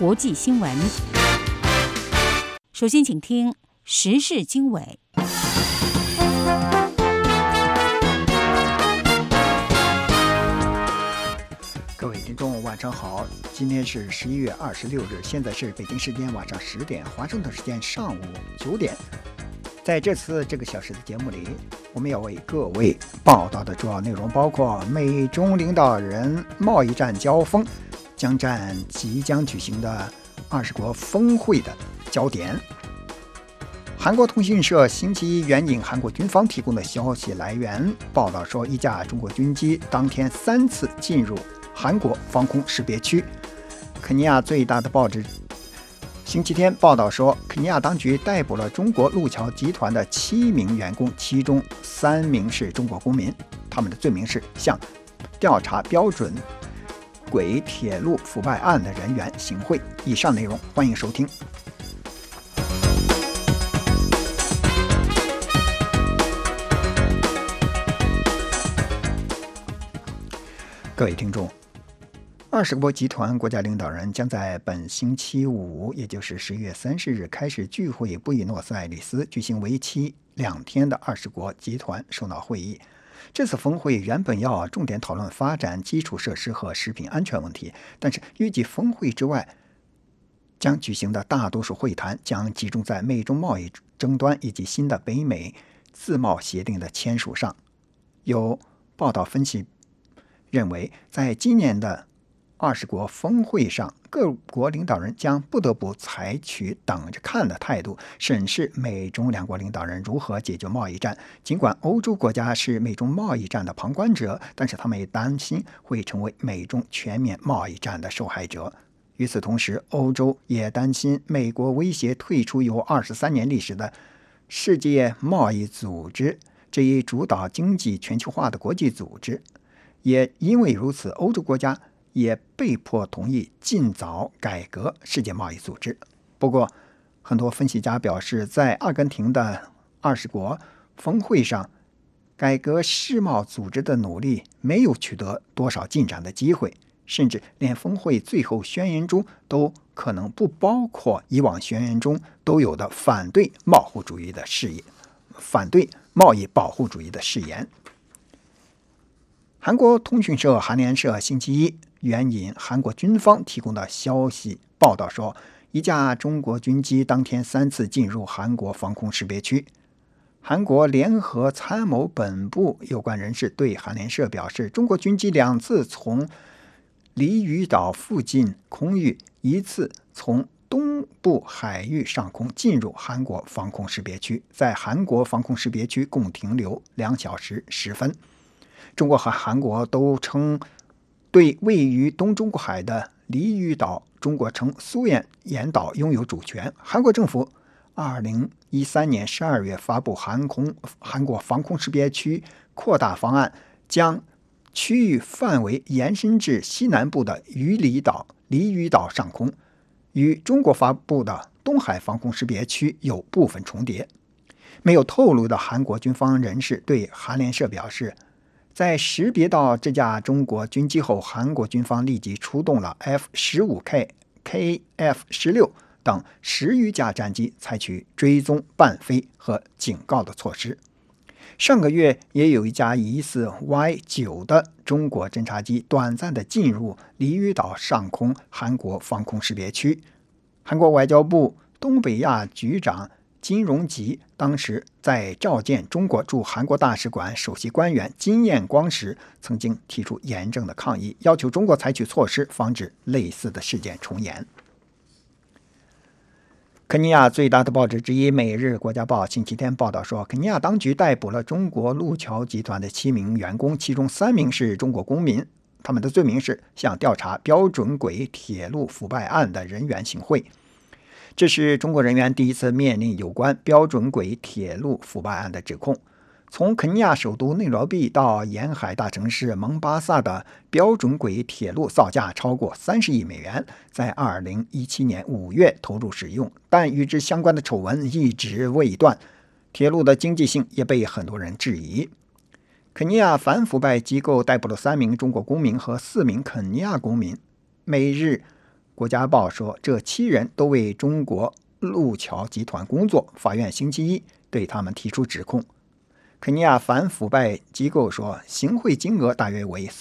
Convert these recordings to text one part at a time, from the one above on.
国际新闻。首先请听时事经纬。 各位听众晚上好，今天是11月26日，现在是北京时间晚上10点，华盛顿时间上午9点。在这次这个小时的节目里，我们要为各位报道的主要内容包括美中领导人贸易战交锋将占即将举行的20国峰会的焦点。韩国通讯社星期一援引韩国军方提供的消息来源报道说，一架中国军机当天3次进入韩国防空识别区。肯尼亚最大的报纸星期天报道说，肯尼亚当局逮捕了中国路桥集团的7名员工，其中3名是中国公民，他们的罪名是向调查标准轨铁路腐败案的人员行贿。以上内容欢迎收听。各位听众，20国集团国家领导人将在本星期五，也就是10月30日开始聚会布宜诺斯艾利斯，举行为期2天的20国集团首脑会议。这次峰会原本要重点讨论发展基础设施和食品安全问题，但是预计峰会之外将举行的大多数会谈将集中在美中贸易争端以及新的北美自贸协定的签署上。有报道分析认为，在今年的20国峰会上，各国领导人将不得不采取等着看的态度，审视美中两国领导人如何解决贸易战。尽管欧洲国家是美中贸易战的旁观者，但是他们也担心会成为美中全面贸易战的受害者。与此同时，欧洲也担心美国威胁退出有23年历史的世界贸易组织这一主导经济全球化的国际组织。也因为如此，欧洲国家也被迫同意尽早改革世界贸易组织。不过，很多分析家表示，在阿根廷的20国峰会上，改革世贸组织的努力没有取得多少进展的机会，甚至连峰会最后宣言中都可能不包括以往宣言中都有的反对贸易主义的誓言。韩国通讯社韩联社星期一援引韩国军方提供的消息报道说，一架中国军机当天3次进入韩国防空识别区。韩国联合参谋本部有关人士对韩联社表示，中国军机2次从梨屿岛附近空域，1次从东部海域上空进入韩国防空识别区，在韩国防空识别区共停留2小时10分。中国和韩国都称对位于东中国海的梨屿岛，中国称苏岩岛拥有主权。韩国政府2013年12月发布韩国防空识别区扩大方案，将区域范围延伸至西南部的梨屿岛上空，与中国发布的东海防空识别区有部分重叠。没有透露的韩国军方人士对韩联社表示，在识别到这架中国军机后，韩国军方立即出动了 F-15K、KF-16 等10余架战机，采取追踪、伴飞和警告的措施。上个月也有一架疑似 Y9 的中国侦察机短暂地进入梨屿岛上空韩国防空识别区。韩国外交部东北亚局长金荣吉当时在召见中国驻韩国大使馆首席官员金彦光时，曾经提出严正的抗议，要求中国采取措施防止类似的事件重演。肯尼亚最大的报纸之一《每日国家报》星期天报道说，肯尼亚当局逮捕了中国路桥集团的7名员工，其中3名是中国公民，他们的罪名是向调查标准轨铁路腐败案的人员行贿。这是中国人员第一次面临有关标准轨铁路腐败案的指控。从肯尼亚首都内罗毕到沿海大城市蒙巴萨的标准轨铁路造价超过30亿美元，在2017年5月投入使用，但与之相关的丑闻一直未断，铁路的经济性也被很多人质疑。肯尼亚反腐败机构逮捕了3名中国公民和4名肯尼亚公民。每日国家报说，这7人都为中国路桥集团工作，法院星期一对他们提出指控。肯尼亚反腐败机构说，行贿金额大约为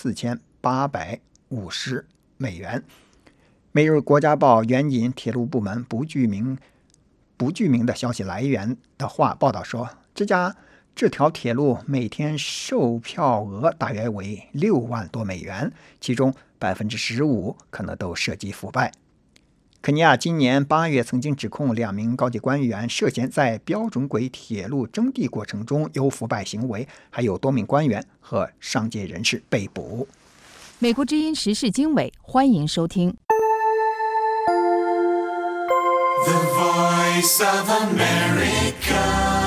4850美元。每日国家报援引铁路部门不具名的消息来源的话报道说，这条铁路每天售票额大约为6万多美元，其中15%可能都涉及腐败。肯尼亚今年8月曾经指控2名高级官员涉嫌在标准轨铁路征地过程中有腐败行为，还有多名官员和商界人士被捕。 美国之音时事经纬，欢迎收听。 The Voice of America。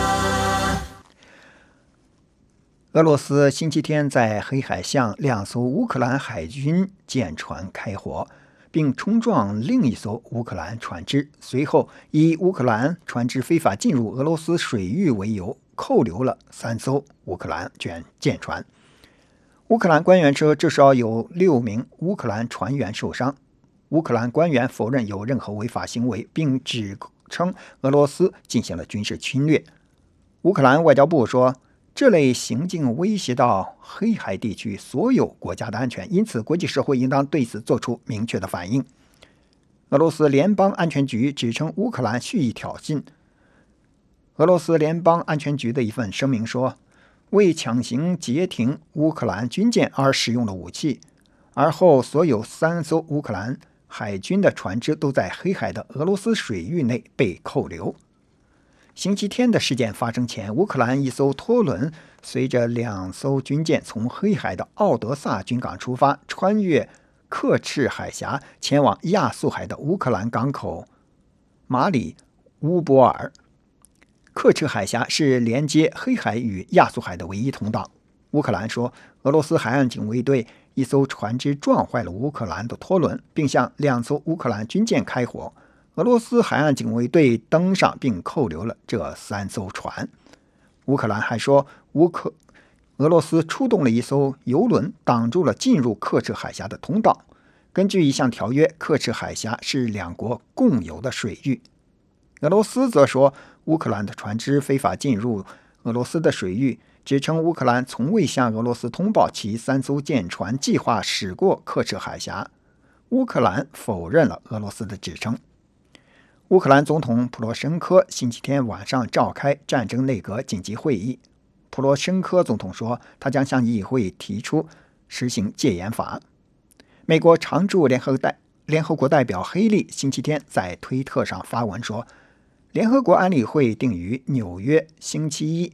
俄罗斯星期天在黑海向2艘乌克兰海军舰船开火，并冲撞另一艘乌克兰船只，随后以乌克兰船只非法进入俄罗斯水域为由，扣留了3艘乌克兰舰船。乌克兰官员说，至少有6名乌克兰船员受伤。乌克兰官员否认有任何违法行为，并指称俄罗斯进行了军事侵略。乌克兰外交部说，这类行径威胁到黑海地区所有国家的安全，因此国际社会应当对此做出明确的反应。俄罗斯联邦安全局指称乌克兰蓄意挑衅。俄罗斯联邦安全局的一份声明说，为强行截停乌克兰军舰而使用了武器，而后所有3艘乌克兰海军的船只都在黑海的俄罗斯水域内被扣留。星期天的事件发生前，乌克兰一艘拖轮随着2艘军舰从黑海的奥德萨军港出发，穿越刻赤海峡，前往亚速海的乌克兰港口马里乌波尔。刻赤海峡是连接黑海与亚速海的唯一通道。乌克兰说，俄罗斯海岸警卫队一艘船只撞坏了乌克兰的拖轮，并向2艘乌克兰军舰开火。俄罗斯海岸警卫队登上并扣留了这3艘船。乌克兰还说，俄罗斯出动了一艘油轮，挡住了进入刻赤海峡的通道。根据一项条约，刻赤海峡是2国共有的水域。俄罗斯则说，乌克兰的船只非法进入俄罗斯的水域，指称乌克兰从未向俄罗斯通报其3艘舰船计划驶过刻赤海峡。乌克兰否认了俄罗斯的指称。乌克兰总统普罗申科星期天晚上召开战争内阁紧急会议。普罗申科总统说，他将向议会提出实行戒严法。美国常驻联合国代表黑利星期天在推特上发文说，联合国安理会定于纽约星期一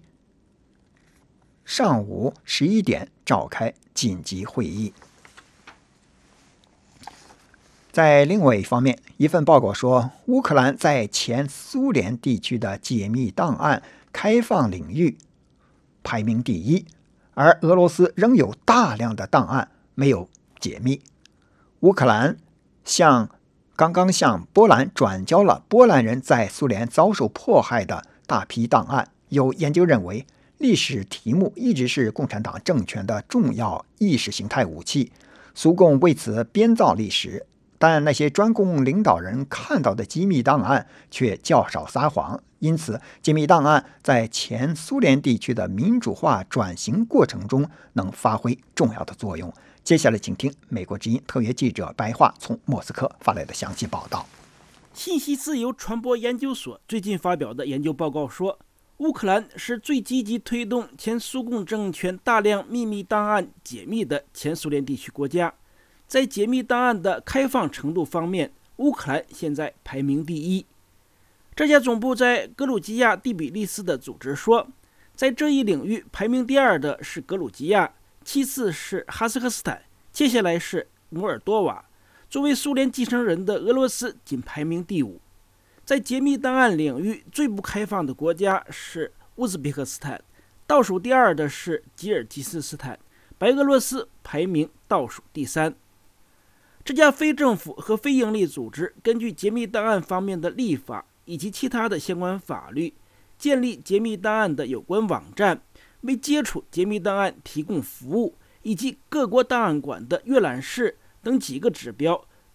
上午11点召开紧急会议。在另外一方面，一份报告说，乌克兰在前苏联地区的解密档案开放领域排名第1，而俄罗斯仍有大量的档案没有解密。乌克兰刚刚向波兰转交了波兰人在苏联遭受迫害的大批档案。有研究认为，历史题目一直是共产党政权的重要意识形态武器，苏共为此编造历史，但那些专共领导人看到的机密档案却较少撒谎，因此机密档案在前苏联地区的民主化转型过程中能发挥重要的作用。接下来请听美国之音特约记者白桦从莫斯科发来的详细报道。 信息自由传播研究所最近发表的研究报告说，乌克兰是最积极推动前苏共政权大量秘密档案解密的前苏联地区国家。在解密档案的开放程度方面，乌克兰现在排名第1。这家总部在格鲁吉亚第比利斯的组织说，在这一领域排名第2的是格鲁吉亚，其次是哈萨克斯坦，接下来是摩尔多瓦。作为苏联继承人的俄罗斯仅排名第5。在解密档案领域最不开放的国家是乌兹别克斯坦，倒数第2的是吉尔吉斯斯坦，白俄罗斯排名倒数第3。这家非政府和非营利组织根据解密档案方面的立法以及其他的相关法律，建立解密档案的有关网站，为接触解密档案提供服务，以及各国档案馆的阅览室等几个指标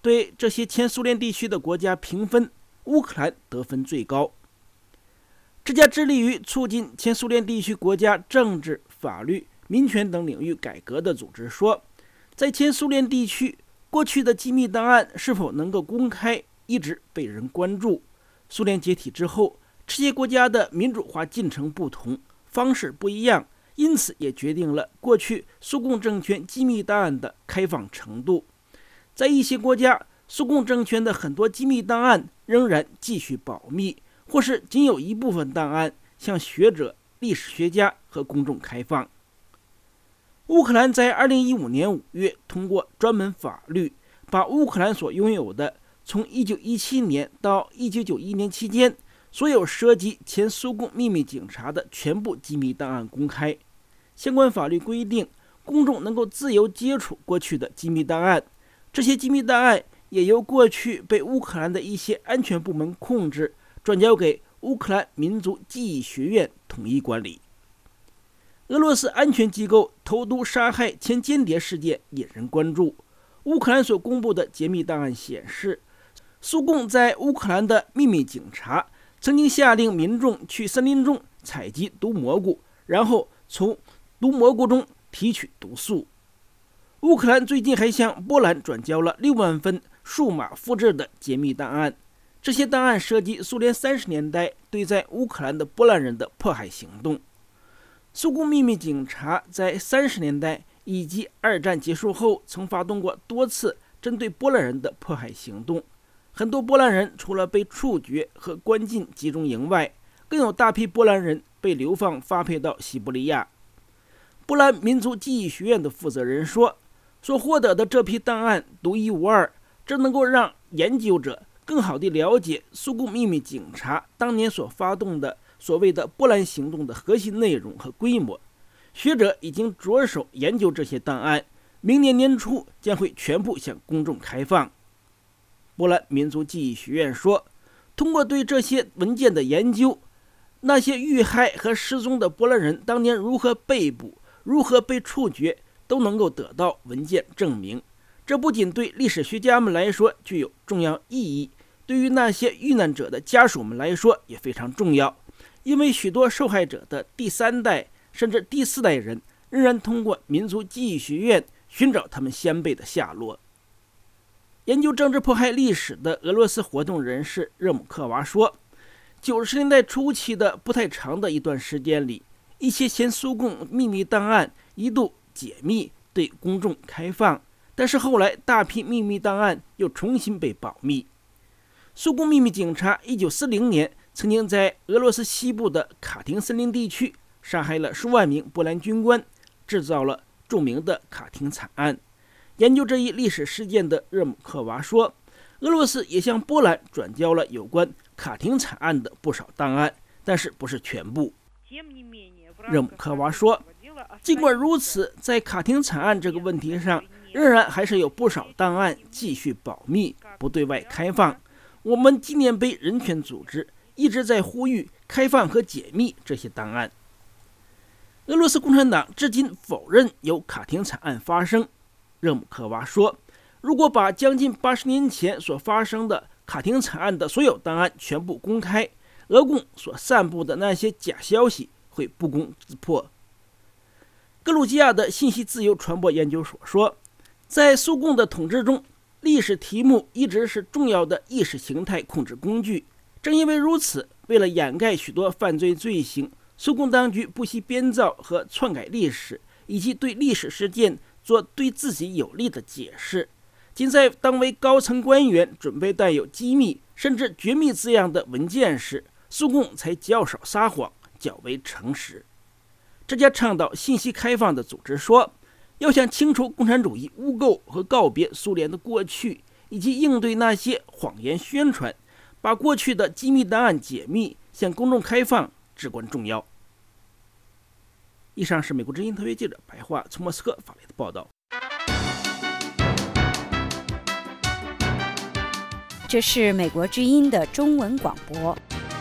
对这些前苏联地区的国家评分，乌克兰得分最高。这家致力于促进前苏联地区国家政治、法律、民权等领域改革的组织说，在前苏联地区过去的机密档案是否能够公开，一直被人关注。苏联解体之后，这些国家的民主化进程不同，方式不一样，因此也决定了过去苏共政权机密档案的开放程度。在一些国家，苏共政权的很多机密档案仍然继续保密，或是仅有一部分档案向学者、历史学家和公众开放。乌克兰在2015年5月通过专门法律，把乌克兰所拥有的从1917年到1991年期间所有涉及前苏共秘密警察的全部机密档案公开。相关法律规定，公众能够自由接触过去的机密档案，这些机密档案也由过去被乌克兰的一些安全部门控制，转交给乌克兰民族记忆学院统一管理。俄罗斯安全机构投毒杀害前间谍事件引人关注。乌克兰所公布的解密档案显示，苏共在乌克兰的秘密警察曾经下令民众去森林中采集毒蘑菇，然后从毒蘑菇中提取毒素。乌克兰最近还向波兰转交了6万份数码复制的解密档案，这些档案涉及苏联30年代对在乌克兰的波兰人的迫害行动。苏共秘密警察在30年代以及2战结束后曾发动过多次针对波兰人的迫害行动，很多波兰人除了被处决和关进集中营外，更有大批波兰人被流放发配到西伯利亚。波兰民族记忆学院的负责人说，所获得的这批档案独一无二，这能够让研究者更好地了解苏共秘密警察当年所发动的所谓的波兰行动的核心内容和规模。学者已经着手研究这些档案，明年年初将会全部向公众开放。波兰民族记忆学院说，通过对这些文件的研究，那些遇害和失踪的波兰人当年如何被捕、如何被处决，都能够得到文件证明。这不仅对历史学家们来说具有重要意义，对于那些遇难者的家属们来说也非常重要，因为许多受害者的第3代甚至第4代人仍然通过民族记忆学院寻找他们先辈的下落。研究政治迫害历史的俄罗斯活动人士热姆克娃说，90年代初期的不太长的一段时间里，一些前苏共秘密档案一度解密对公众开放，但是后来大批秘密档案又重新被保密。苏共秘密警察1940年曾经在俄罗斯西部的卡廷森林地区杀害了数万名波兰军官，制造了著名的卡廷惨案。研究这一历史事件的热姆克娃说，俄罗斯也向波兰转交了有关卡廷惨案的不少档案，但是不是全部。热姆克娃说，尽管如此，在卡廷惨案这个问题上，仍然还是有不少档案继续保密，不对外开放。我们纪念碑人权组织一直在呼吁开放和解密这些档案。俄罗斯共产党至今否认有卡廷惨案发生。热姆克娃说，如果把将近80年前所发生的卡廷惨案的所有档案全部公开，俄共所散布的那些假消息会不攻自破。格鲁吉亚的信息自由传播研究所说，在苏共的统治中，历史题目一直是重要的意识形态控制工具。正因为如此，为了掩盖许多犯罪罪行，苏共当局不惜编造和篡改历史，以及对历史事件做对自己有利的解释。仅在当为高层官员准备带有机密甚至绝密字样的文件时，苏共才较少撒谎，较为诚实。这家倡导信息开放的组织说，要想清除共产主义污垢和告别苏联的过去，以及应对那些谎言宣传，把过去的机密档案解密向公众开放至关重要。以上是美国之音特约记者白桦从莫斯科发来的报道。 这是美国之音的中文广播。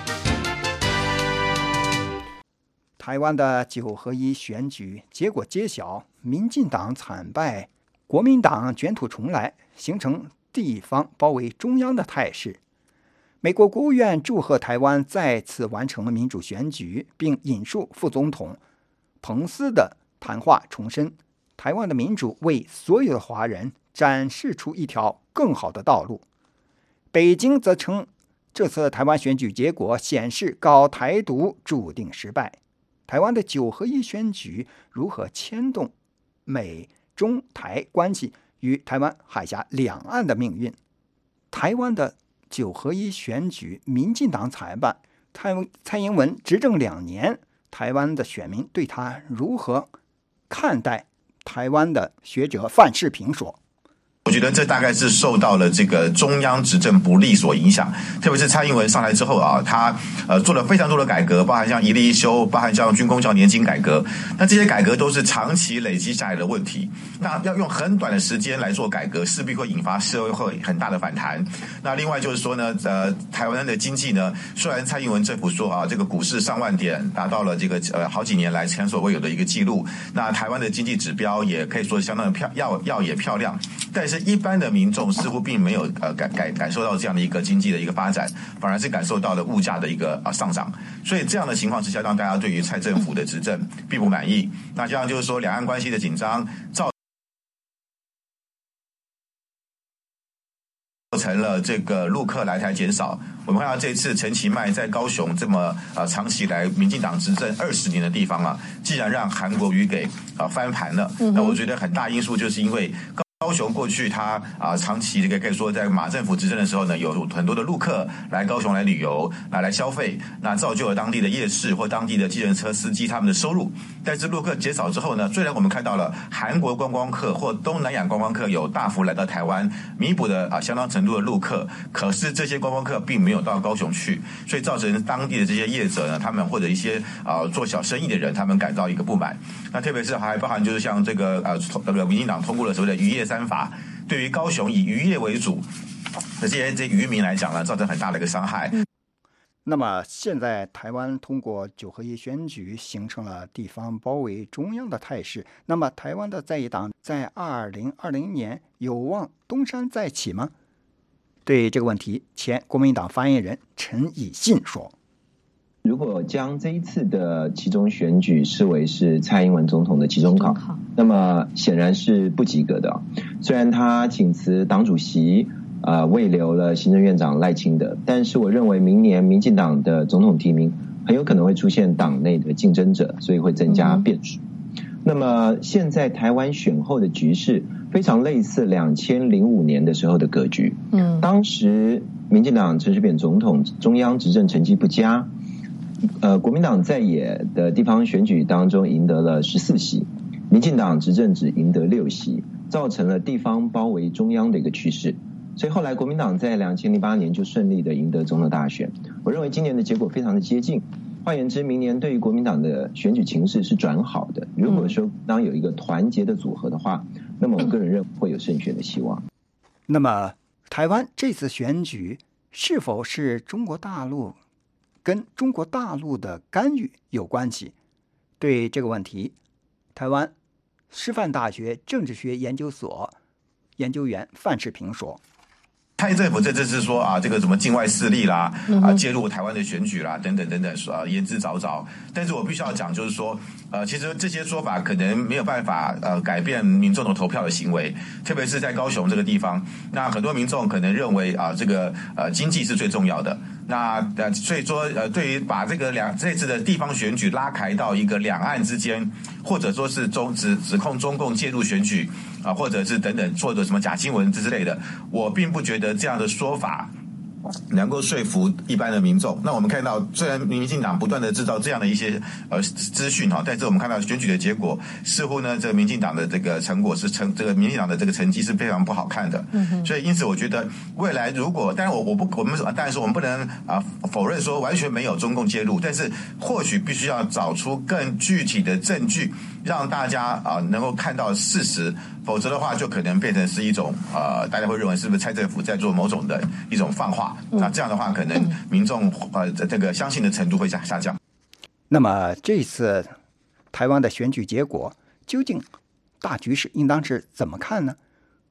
台湾的9合1选举结果揭晓，民进党惨败，国民党卷土重来，形成地方包围中央的态势。美国国务院祝贺台湾再次完成了民主选举，并引述副总统彭斯的谈话，重申台湾的民主为所有的华人展示出一条更好的道路。北京则称这次台湾选举结果显示搞台独注定失败。台湾的9合1选举如何牵动美中台关系与台湾海峡两岸的命运？台湾的9合1选举，民进党裁判，蔡英文执政2年，台湾的选民对他如何看待？台湾的学者范世平说， 我觉得这大概是受到了这个中央执政不力所影响，特别是蔡英文上来之后啊，他做了非常多的改革，包含像一例一休，包含像军公教年金改革，那这些改革都是长期累积下来的问题，那要用很短的时间来做改革，势必会引发社会很大的反弹。那另外就是说呢，台湾的经济呢，虽然蔡英文政府说啊，这个股市上万点，达到了这个好几年来前所未有的一个记录，那台湾的经济指标也可以说相当的耀眼漂亮，但是一般的民众似乎并没有感受到这样的一个经济的一个发展，反而是感受到了物价的一个上涨，所以这样的情况之下，让大家对于蔡政府的执政并不满意。那这样就是说，两岸关系的紧张造成了这个陆客来台减少。我们看到这次陈其迈在高雄这么长期以来民进党执政20年的地方啊，竟然让韩国瑜给翻盘了。那我觉得很大因素就是因为高雄过去它长期这个可以说在马政府执政的时候呢，有很多的陆客来高雄来旅游，来消费，那造就了当地的夜市或当地的计程车司机他们的收入。但是陆客减少之后呢，虽然我们看到了韩国观光客或东南亚观光客有大幅来到台湾，弥补了相当程度的陆客，可是这些观光客并没有到高雄去，所以造成当地的这些业者呢，他们或者一些做小生意的人，他们感到一个不满。那特别是还包含就是像这个民进党通过了所谓的渔业3法，对于高雄以渔业为主的这些渔民来讲呢，造成很大的一个伤害。 那么现在台湾通过9合1选举，形成了地方包围中央的态势。那么台湾的在野党在2020年有望东山再起吗？对这个问题，前国民党发言人陈以信说， 如果将这一次的期中选举视为是蔡英文总统的期中考，那么显然是不及格的。虽然他请辞党主席，慰留了行政院长赖清德，但是我认为明年民进党的总统提名很有可能会出现党内的竞争者，所以会增加变数。那么现在台湾选后的局势非常类似2005年的时候的格局。当时民进党陈水扁总统中央执政成绩不佳，国民党在野的地方选举当中赢得了14席，民进党执政只赢得6席，造成了地方包围中央的一个趋势。所以后来国民党在2008年就顺利的赢得总统大选。我认为今年的结果非常的接近。换言之，明年对于国民党的选举情势是转好的。如果说当有一个团结的组合的话，那么我个人认为会有胜选的希望。 那么台湾这次选举是否是跟中国大陆的干预有关系？对这个问题，台湾师范大学政治学研究所研究员范世平说， 蔡政府这次是说这个什么境外势力啦，介入台湾的选举啦，等等等等，言之凿凿。但是我必须要讲，就是说，其实这些说法可能没有办法改变民众的投票的行为，特别是在高雄这个地方，那很多民众可能认为这个经济是最重要的。那所以说对于把这次的地方选举拉开到一个两岸之间，或者说是指控中共介入选举或者是等等做的什么假新闻之类的，我并不觉得这样的说法能够说服一般的民众。那我们看到，虽然民进党不断的制造这样的一些资讯但是我们看到选举的结果，似乎呢这个民进党的这个成果这个民进党的这个成绩是非常不好看的。所以因此我觉得未来如果，当然当然说我们不能否认说完全没有中共介入，但是或许必须要找出更具体的证据，让大家能够看到事实，否则的话就可能变成是一种大家会认为是不是蔡政府在做某种的一种放话。那这样的话，可能民众这个相信的程度会下降。 那么这次台湾的选举结果究竟大局势应当是怎么看呢？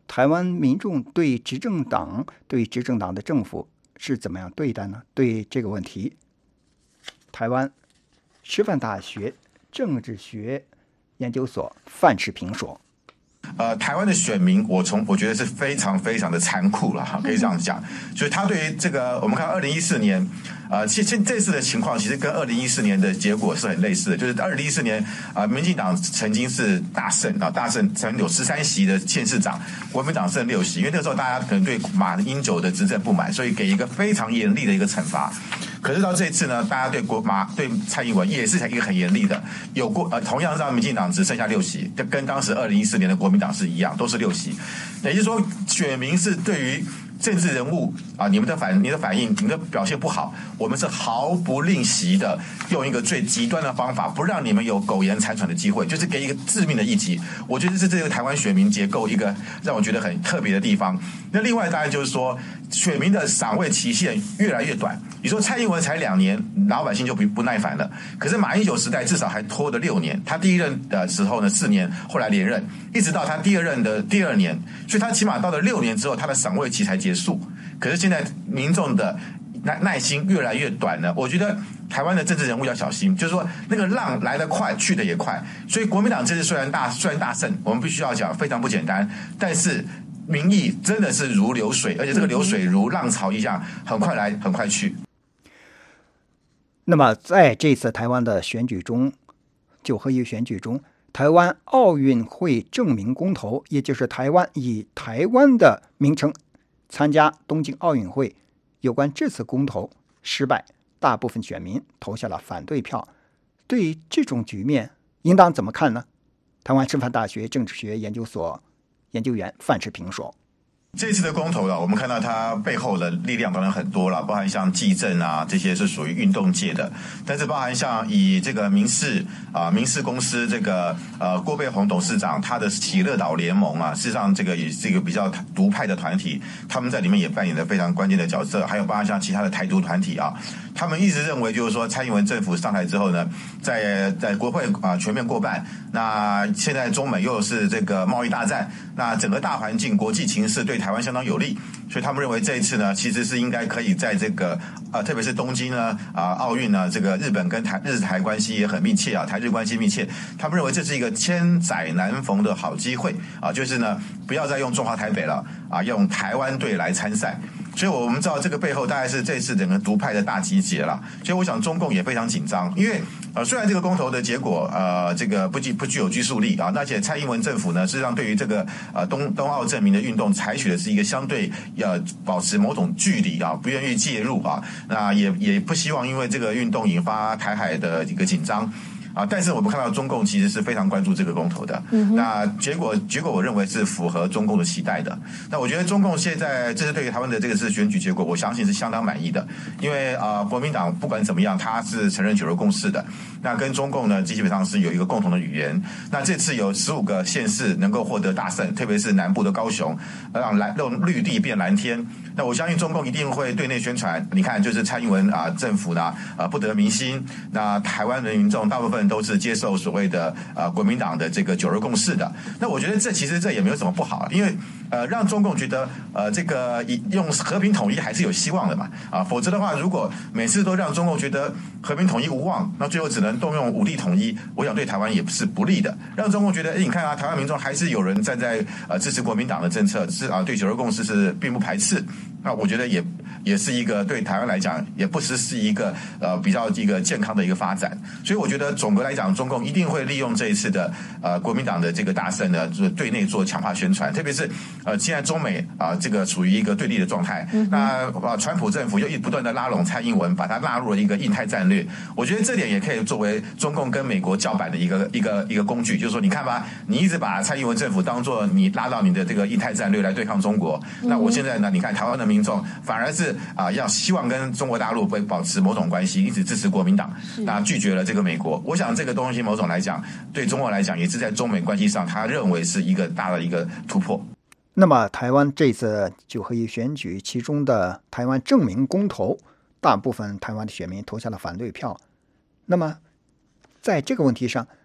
台湾民众对执政党的政府是怎么样对待呢？对这个问题，台湾师范大学政治学研究所范世平说。 台湾的选民，我觉得是非常非常的残酷了，可以这样讲。所以他对于这个，我们看2014年，其实这次的情况其实跟2014年的结果是很类似的，就是2014年民进党曾经是大胜，曾经有13席的县市长，国民党剩6席，因为那时候大家可能对马英九的执政不满，所以给一个非常严厉的一个惩罚。可是到这一次呢，大家对蔡英文也是一个很严厉的，同样让民进党只剩下6席，跟当时2014年的国民党是一样，都是6席。也就是说，选民是对于政治人物你的反应，你的表现不好，我们是毫不吝惜的用一个最极端的方法，不让你们有苟延残喘的机会，就是给一个致命的一击。我觉得是这个台湾选民结构一个让我觉得很特别的地方。那另外当然就是说，选民的赏味期限越来越短。你说蔡英文才2年，老百姓就不耐烦了。可是马英九时代至少还拖了6年，他第一任的时候呢4年，后来连任，一直到他第二任的第2年，所以他起码到了6年之后，他的赏味期才结束。可是现在民众的耐心越来越短了，我觉得台湾的政治人物要小心，就是说那个浪来得快，去得也快。所以国民党这次虽然大胜，我们必须要讲非常不简单，但是民意真的是如流水，而且这个流水如浪潮一样，很快来，很快去。 那么在这次台湾的选举中，9合1选举中，台湾奥运会正名公投，也就是台湾以台湾的名称参加东京奥运会，有关这次公投失败，大部分选民投下了反对票。对于这种局面，应当怎么看呢？台湾师范大学政治学研究所研究员范世平说。 这次的公投我们看到它背后的力量当然很多了，包含像纪政这些是属于运动界的，但是包含像以这个民视公司这个郭背宏董事长他的喜乐岛联盟事实上这个也是一个比较独派的团体，他们在里面也扮演了非常关键的角色，还有包含像其他的台独团体他们一直认为就是说蔡英文政府上台之后呢，在国会全面过半，那现在中美又是这个贸易大战，那整个大环境国际情势对台湾相当有利，所以他们认为这一次呢，其实是应该可以在这个特别是东京呢奥运呢，这个日本跟日台关系也很密切台日关系密切，他们认为这是一个千载难逢的好机会就是呢不要再用中华台北了用台湾队来参赛。所以我们知道这个背后大概是这次整个独派的大集结了，所以我想中共也非常紧张，因为虽然这个公投的结果这个不具有拘束力而且蔡英文政府呢事实上对于这个冬奥正名的运动采取的是一个相对保持某种距离不愿意介入那也不希望因为这个运动引发台海的一个紧张但是我们看到中共其实是非常关注这个公投的，那结果我认为是符合中共的期待的。那我觉得中共现在这是对于台湾的这个是选举结果，我相信是相当满意的，因为国民党不管怎么样，他是承认9二共识的，那跟中共呢基本上是有一个共同的语言。那这次有15个县市能够获得大胜，特别是南部的高雄，让绿地变蓝天。那我相信中共一定会对内宣传，你看就是蔡英文政府呢不得民心，那台湾的民众大部分都是接受所谓的国民党的这个9二共识的。那我觉得其实这也没有什么不好，因为让中共觉得这个用和平统一还是有希望的嘛否则的话，如果每次都让中共觉得和平统一无望，那最后只能动用武力统一，我想对台湾也是不利的。让中共觉得你看台湾民众还是有人站在支持国民党的政策，是对9二共识是并不排斥，那我觉得也是一个对台湾来讲也不是一个比较一个健康的一个发展。所以我觉得总的来讲，中共一定会利用这一次的国民党的这个大胜呢，就是对内做强化宣传，特别是现在中美这个处于一个对立的状态，那川普政府又不断的拉拢蔡英文，把它纳入了一个印太战略。我觉得这点也可以作为中共跟美国叫板的一个工具，就是说你看吧，你一直把蔡英文政府当作你拉到你的这个印太战略来对抗中国，那我现在呢，你看台湾的民众反而是要希望跟中国大陆保持某种关系，一直支持国民党，那拒绝了这个美国。我想这个东西某种来讲，对中国来讲也是在中美关系上，他认为是一个大的一个突破。 那么台湾这次9合1选举，其中的台湾正名公投，大部分台湾的选民投下了反对票。那么在这个问题上，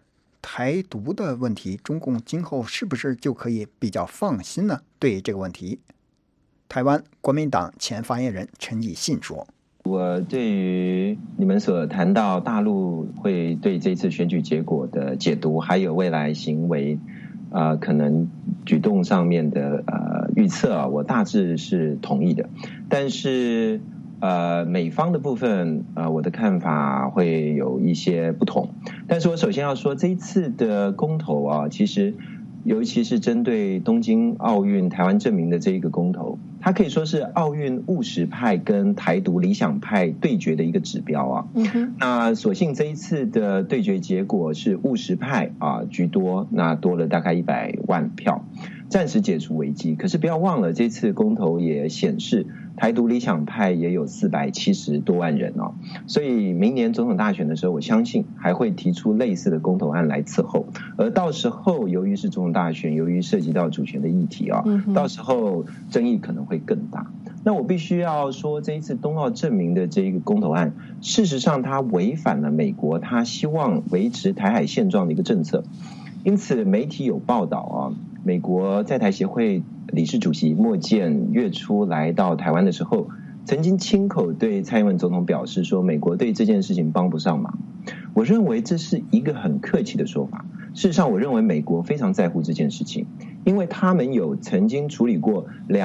台独的问题，中共今后是不是就可以比较放心呢？对这个问题，台湾国民党前发言人陈以信说：“ 我对于你们所谈到大陆会对这次选举结果的解读，还有未来行为，可能举动上面的预测，我大致是同意的。但是美方的部分，我的看法会有一些不同。但是我首先要说，这一次的公投啊，其实尤其是针对东京奥运台湾证明的这一个公投，它可以说是奥运务实派跟台独理想派对决的一个指标啊。那所幸这一次的对决结果是务实派居多，那多了大概100万票，暂时解除危机。可是不要忘了，这次公投也显示台独理想派也有470多万人哦，所以明年总统大选的时候，我相信还会提出类似的公投案来伺候。而到时候由于是总统大选，由于涉及到主权的议题到时候争议可能会更大。那我必须要说，这一次冬奥证明的这一个公投案，事实上它违反了美国他希望维持台海现状的一个政策。因此媒体有报道美国在台协会理事主席莫健月初来到台湾的时候，曾经亲口对蔡英文总统表示说，美国对这件事情帮不上忙。我认为这是一个很客气的说法。事实上，我认为美国非常在乎这件事情，因为他们有曾经处理过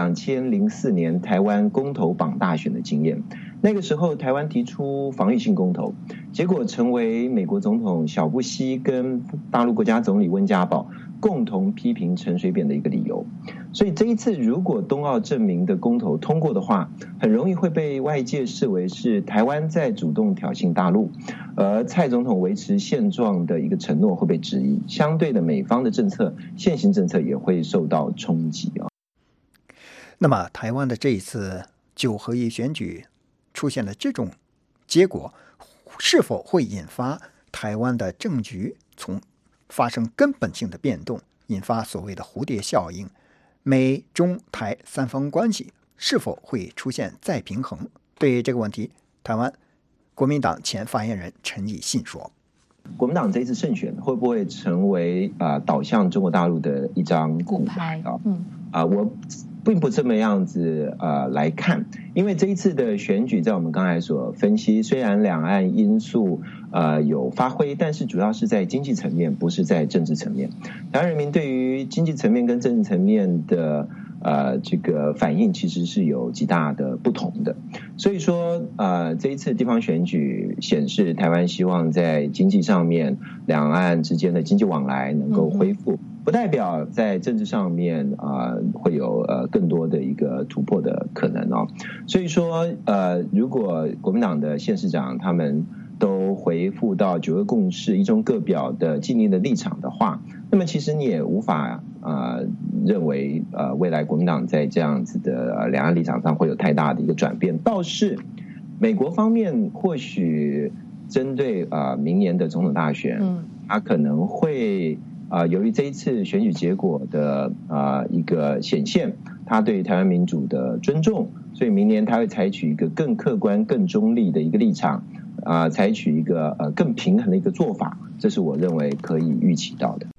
2004年台湾公投绑大选的经验。那个时候台湾提出防御性公投，结果成为美国总统小布希跟大陆国家总理温家宝共同批评陈水扁的一个理由。所以这一次如果冬奥证明的公投通过的话，很容易会被外界视为是台湾在主动挑衅大陆，而蔡总统维持现状的一个承诺会被质疑，相对的美方的政策现行政策也会受到冲击那么台湾的这一次9合1选举出现了这种结果，是否会引发台湾的政局从发生根本性的变动，引发所谓的蝴蝶效应？美中台三方关系是否会出现再平衡？对于这个问题，台湾国民党前发言人陈以信说：“ 国民党这一次胜选会不会成为导向中国大陆的一张骨牌我并不这么样子来看，因为这一次的选举，在我们刚才所分析，虽然两岸因素有发挥，但是主要是在经济层面，不是在政治层面。台湾人民对于经济层面跟政治层面的这个反应其实是有极大的不同的。所以说这一次地方选举显示，台湾希望在经济上面两岸之间的经济往来能够恢复，不代表在政治上面会有更多的一个突破的可能所以说如果国民党的县市长他们都回复到九二共识一中各表的既定的立场的话，那么其实你也无法认为未来国民党在这样子的两岸立场上会有太大的一个转变。倒是美国方面或许针对明年的总统大选，他可能会由于这一次选举结果的一个显现，他对台湾民主的尊重，所以明年他会采取一个更客观、更中立的一个立场，采取一个更平衡的一个做法，这是我认为可以预期到的。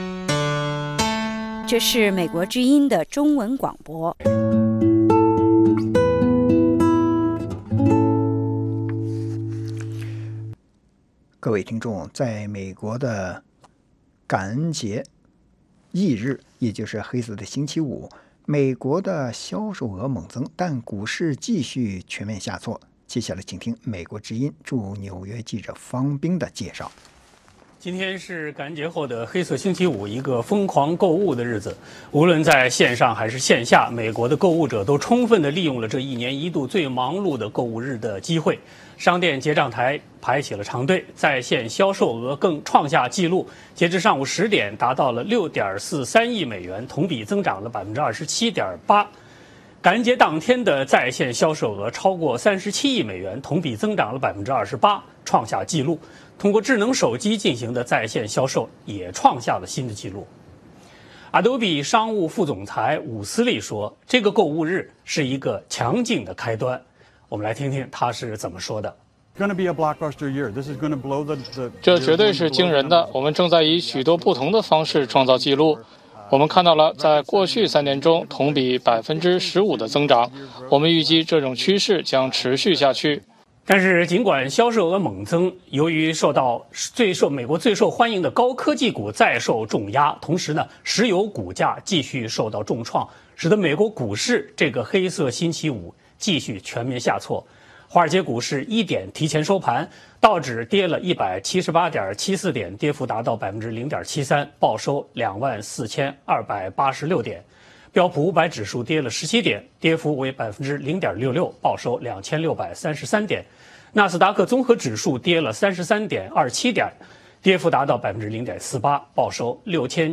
这是美国之音的中文广播。 各位听众，在美国的感恩节翌日，也就是黑色的星期五，美国的销售额猛增，但股市继续全面下挫。接下来请听美国之音驻纽约记者方冰的介绍。 今天是感恩节后的黑色星期五，一个疯狂购物的日子。无论在线上还是线下，美国的购物者都充分地利用了这一年一度最忙碌的购物日的机会。商店结账台排起了长队，在线销售额更创下纪录，截至上午10点达到了6.43亿美元，同比增长了27.8%。感恩节当天的在线销售额超过37亿美元，同比增长了28%，创下纪录。通过智能手机进行的在线销售也创下了新的纪录。Adobe 商务副总裁伍斯利说，这个购物日是一个强劲的开端。我们来听听他是怎么说的。 这绝对是惊人的。我们正在以许多不同的方式创造纪录。我们看到了在过去3年中同比15%的增长，我们预计这种趋势将持续下去。 但是，尽管销售额猛增，由于美国最受欢迎的高科技股再受重压，同时呢，石油股价继续受到重创，使得美国股市这个黑色星期五继续全面下挫。华尔街股市1点提前收盘，道指跌了178.74点，跌幅达到0.73%，报收24,286点。标普500指数跌了17点，跌幅为0.66%，报收2633点。纳斯达克综合指数跌了33.27点，跌幅达到0.48%，报收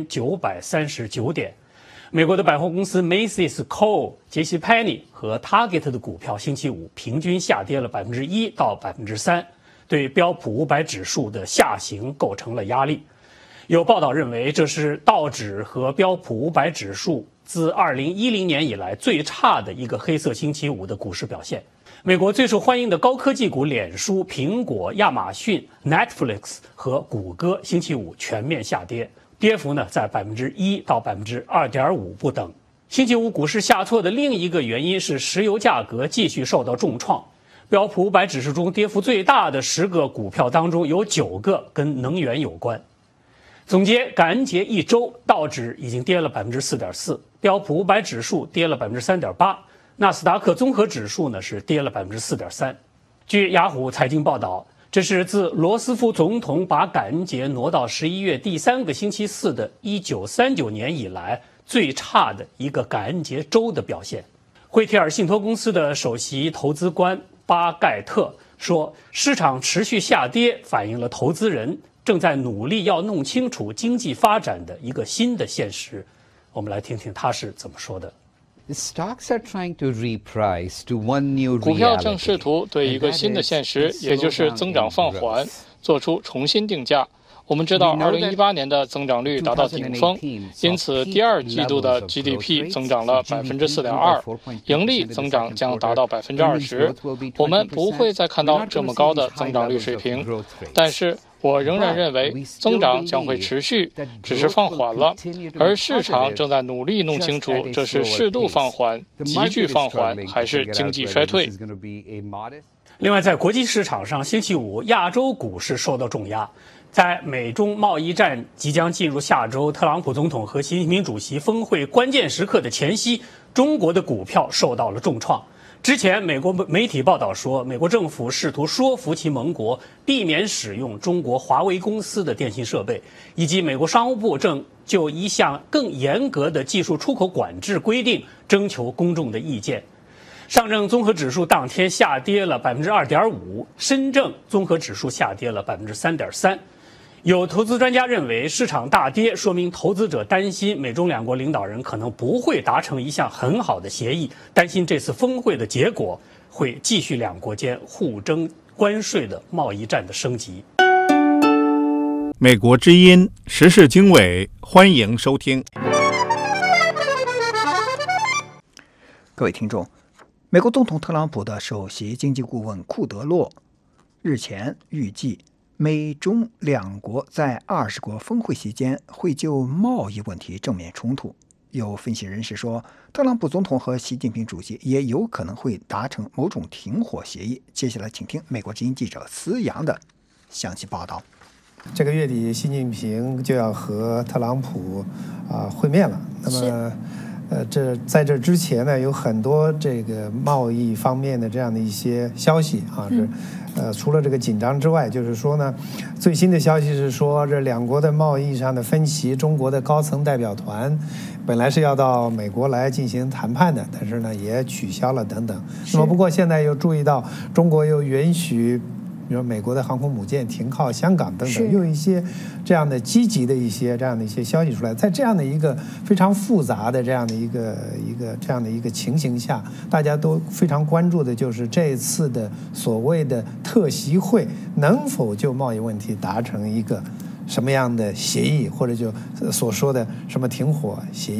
6939点。美国的百货公司 Macy's、Kohl、杰西·佩尼和 Target 的股票星期五平均下跌了1%到3%，对标普500指数的下行构成了压力。有报道认为，这是道指和标普500指数自2010年以来最差的一个黑色星期五的股市表现。美国最受欢迎的高科技股脸书、苹果、亚马逊、Netflix 和谷歌星期五全面下跌，跌幅呢在1%到2.5%不等。星期五股市下挫的另一个原因是石油价格继续受到重创。标普500指数中跌幅最大的10个股票当中，有9个跟能源有关。总结感恩节一周，道指已经跌了4.4%，标普500指数跌了3.8%，纳斯达克综合指数呢是跌了4.3%。据雅虎财经报道，这是自罗斯福总统把感恩节挪到11月第3个星期四的1939年以来最差的一个感恩节周的表现。惠提尔信托公司的首席投资官巴盖特说，市场持续下跌反映了投资人正在努力要弄清楚经济发展的一个新的现实。我们来听听他是怎么说的。 股票正试图对一个新的现实，也就是增长放缓，做出重新定价。我们知道2018年的增长率达到顶峰，因此第2季度的 GDP 增长了4.2%，盈利增长将达到20%。我们不会再看到这么高的增长率水平，但是我仍然认为增长将会持续，只是放缓了，而市场正在努力弄清楚这是适度放缓、急剧放缓还是经济衰退。 另外，在国际市场上，星期五亚洲股市受到重压。在美中贸易战即将进入下周，特朗普总统和习近平主席峰会关键时刻的前夕，中国的股票受到了重创。之前，美国媒体报道说，美国政府试图说服其盟国避免使用中国华为公司的电信设备，以及美国商务部正就一项更严格的技术出口管制规定征求公众的意见。上证综合指数当天下跌了2.5%，深证综合指数下跌了3.3%。有投资专家认为，市场大跌说明投资者担心美中两国领导人可能不会达成一项很好的协议，担心这次峰会的结果会继续两国间互争关税的贸易战的升级。 美国之音时事经纬，欢迎收听。 各位听众，美国总统特朗普的首席经济顾问库德洛日前预计，美中两国在20国峰会期间会就贸易问题正面冲突。有分析人士说，特朗普总统和习近平主席也有可能会达成某种停火协议。接下来请听美国之音记者思阳的详细报道。 这个月底，习近平就要和特朗普会面了。那么在这之前呢，有很多这个贸易方面的这样的一些消息除了这个紧张之外，就是说呢，最新的消息是说，这两国的贸易上的分歧，中国的高层代表团本来是要到美国来进行谈判的，但是呢也取消了等等。那么不过现在又注意到，中国又允许比如美国的航空母舰停靠香港等等，又有一些这样的积极的一些消息出来。在这样的一个非常复杂的这样的一个情形下，大家都非常关注的就是这一次的所谓的特习会能否就贸易问题达成一个什么样的协议，或者就所说的什么停火协议。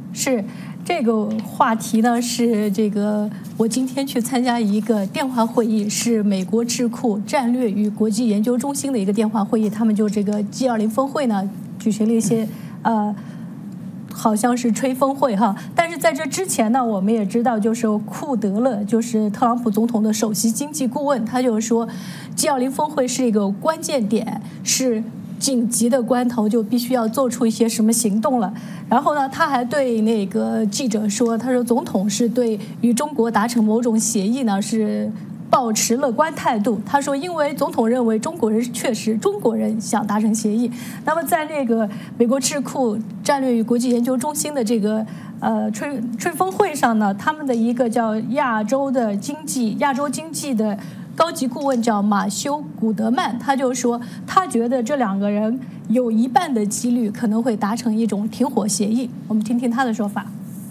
是这个话题呢，是这个我今天去参加一个电话会议，是美国智库战略与国际研究中心的一个电话会议，他们就这个 G20 峰会呢举行了一些好像是吹风会哈，但是在这之前呢，我们也知道，就是库德勒，就是特朗普总统的首席经济顾问，他就说 G20 峰会是一个关键点，是紧急的关头，就必须要做出一些什么行动了。然后呢，他还对那个记者说，他说总统是对与中国达成某种协议呢是抱持乐观态度。他说，因为总统认为中国人想达成协议。那么在那个美国智库战略与国际研究中心的这个吹风会上呢，他们的一个叫亚洲经济的高级顾问叫马修·古德曼，他就说，他觉得这两个人有一半的几率可能会达成一种停火协议。我们听听他的说法。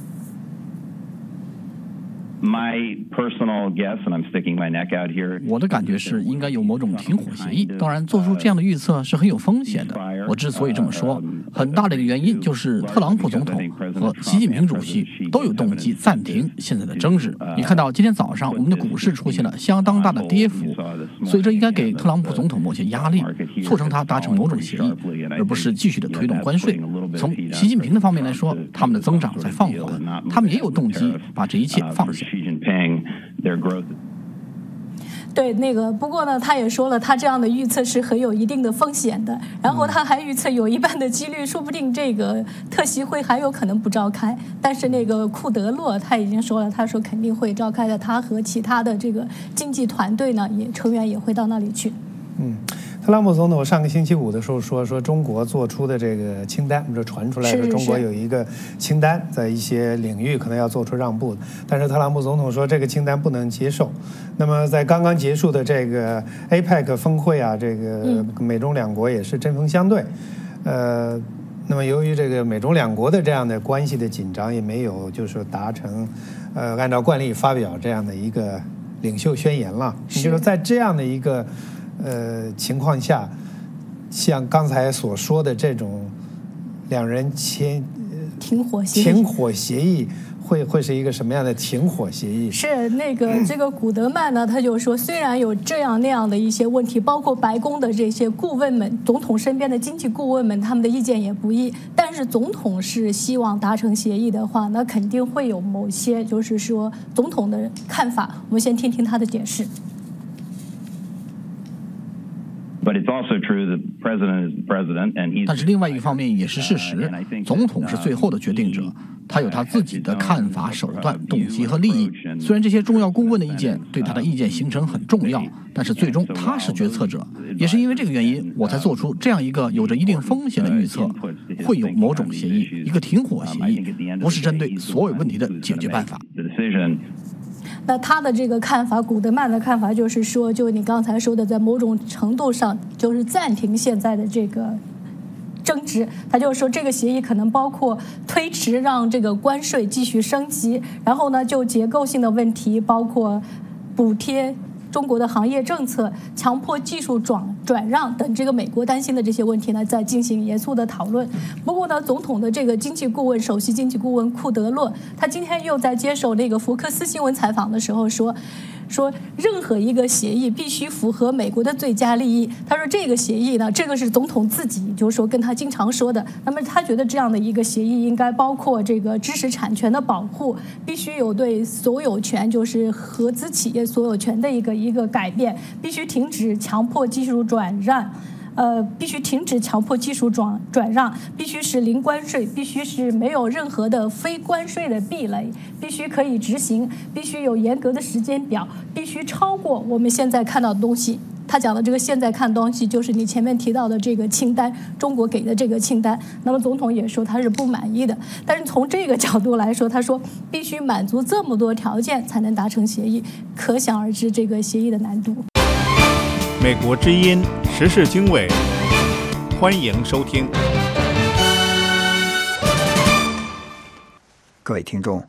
我的感觉是应该有某种停火协议，当然做出这样的预测是很有风险的。我之所以这么说，很大的一个原因就是特朗普总统和习近平主席都有动机暂停现在的争执。你看到今天早上我们的股市出现了相当大的跌幅，所以这应该给特朗普总统某些压力，促成他达成某种协议，而不是继续的推动关税。从习近平的方面来说，他们的增长在放缓，他们也有动机把这一切放下。 对，不过呢，他也说了，他这样的预测是很有一定的风险的。然后他还预测有一半的几率，说不定这个特席会还有可能不召开。但是那个库德洛他已经说了，他说肯定会召开的，他和其他的这个经济团队呢，成员也会到那里去。 特朗普总统上个星期五的时候说中国做出的这个清单，这传出来说中国有一个清单，在一些领域可能要做出让步，但是特朗普总统说这个清单不能接受。那么在刚刚结束的这个 APEC 峰会啊，这个美中两国也是针锋相对。那么由于这个美中两国的这样的关系的紧张，也没有就是达成按照惯例发表这样的一个领袖宣言了。也就是在这样的一个情况下，像刚才所说的这种两人签停火协议会是一个什么样的停火协议？ 是这个古德曼呢，他就说，虽然有这样那样的一些问题，包括白宫的这些顾问们、总统身边的经济顾问们，他们的意见也不一，但是总统是希望达成协议的话，那肯定会有某些就是说总统的看法。我们先听听他的解释。 但是另外一方面也是事实，总统是最后的决定者，他有他自己的看法、手段、动机和利益。虽然这些重要顾问的意见对他的意见形成很重要，但是最终他是决策者。也是因为这个原因，我才做出这样一个有着一定风险的预测，会有某种协议，一个停火协议，不是针对所有问题的解决办法。 那他的这个看法，古德曼的看法就是说，就你刚才说的，在某种程度上就是暂停现在的这个争执。他就说这个协议可能包括推迟让这个关税继续升级，然后呢就结构性的问题，包括补贴中国的行业政策、强迫技术转让等这个美国担心的这些问题呢，在进行严肃的讨论。不过呢，总统的这个经济顾问、首席经济顾问库德洛，他今天又在接受那个福克斯新闻采访的时候说任何一个协议必须符合美国的最佳利益。他说这个协议呢，这个是总统自己就是说跟他经常说的。那么他觉得这样的一个协议应该包括这个知识产权的保护，必须有对所有权，就是合资企业所有权的一个改变，必须停止强迫技术转让。必须停止强迫技术转让，必须是零关税，必须是没有任何的非关税的壁垒，必须可以执行，必须有严格的时间表，必须超过我们现在看到的东西。他讲的这个现在看东西，就是你前面提到的这个清单，中国给的这个清单。那么总统也说他是不满意的，但是从这个角度来说，他说必须满足这么多条件才能达成协议，可想而知这个协议的难度。 美国之音时事经纬，欢迎收听。 各位听众，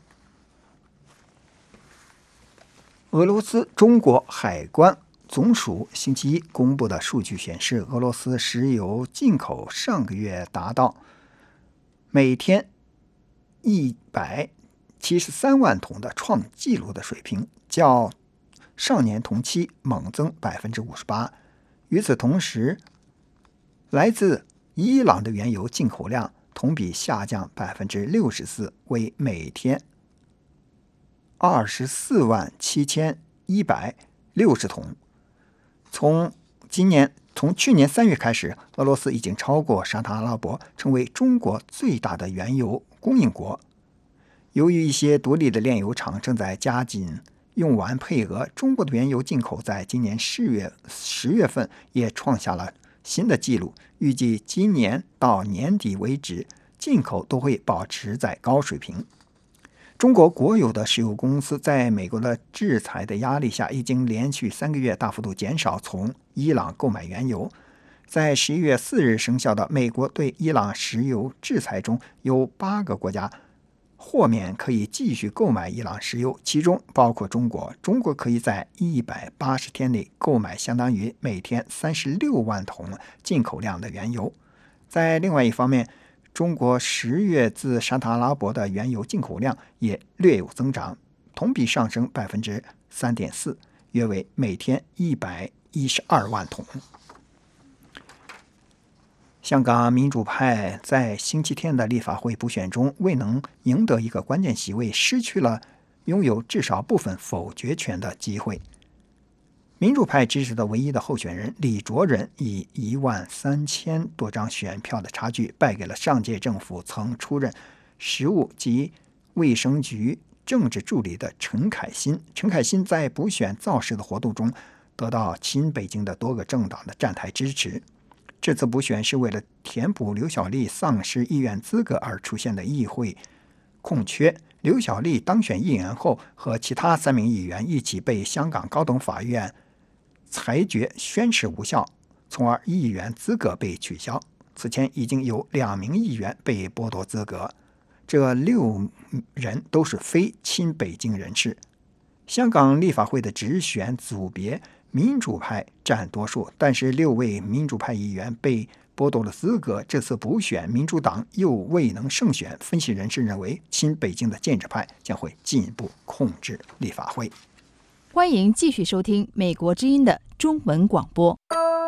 俄罗斯中国海关总署星期一公布的数据显示，俄罗斯石油进口上个月达到每天 173万桶的创纪录的水平，较上年同期猛增 58%。 与此同时，来自伊朗的原油进口量同比下降 64%， 为每天247160桶。从去年3月开始，俄罗斯已经超过沙特阿拉伯，成为中国最大的原油供应国。由于一些独立的炼油厂正在加紧用完配额，中国的原油进口在今年10月份也创下了新的纪录。预计今年到年底为止，进口都会保持在高水平。中国国有的石油公司在美国的制裁的压力下，已经连续3个月大幅度减少从伊朗购买原油。在11月4日生效的美国对伊朗石油制裁中，有8个国家豁免可以继续购买伊朗石油，其中包括中国。中国可以在180天内购买相当于每天36万桶进口量的原油。在另外一方面，中国10月自沙特阿拉伯的原油进口量也略有增长，同比上升 3.4%， 约为每天112万桶。香港民主派在星期天的立法会补选中未能赢得一个关键席位，失去了拥有至少部分否决权的机会。民主派支持的唯一的候选人李卓人以13000多张选票的差距败给了上届政府曾出任食物及卫生局政治助理的陈凯欣。陈凯欣在补选造势的活动中得到亲北京的多个政党的站台支持。这次补选是为了填补刘小丽丧失议员资格而出现的议会空缺。刘小丽当选议员后，和其他3名议员一起被香港高等法院裁决宣誓无效，从而议员资格被取消。此前已经有2名议员被剥夺资格，这6人都是非亲北京人士。香港立法会的直选组别民主派占多数，但是6位民主派议员被剥夺了资格。这次补选，民主党又未能胜选。分析人士认为，亲北京的建制派将会进一步控制立法会。 欢迎继续收听美国之音的中文广播。